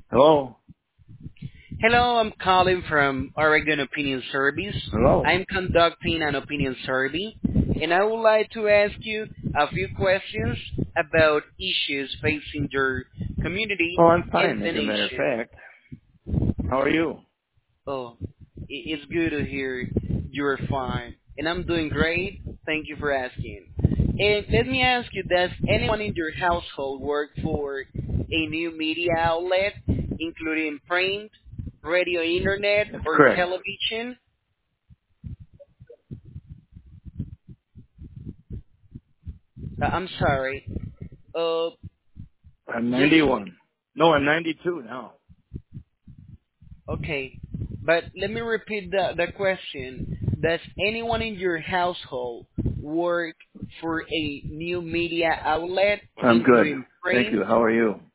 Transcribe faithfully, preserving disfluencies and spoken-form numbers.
Hello? Hello, I'm calling from Oregon Opinion Service. Hello? I'm conducting an opinion survey, and I would like to ask you a few questions about issues facing your community Oh, I'm and fine, as the a matter of nation. fact. How are you? Oh, i- it's good to hear you're fine, and I'm doing great. Thank you for asking. And let me ask you, does anyone in your household work for a new media outlet, including print, radio, internet, That's or correct. television? Uh, I'm sorry. Uh, I'm just ninety-one. No, I'm ninety-two now. okay. But let me repeat the the question. Does anyone in your household work for a new media outlet, I'm good. including Thank print, you. How are you?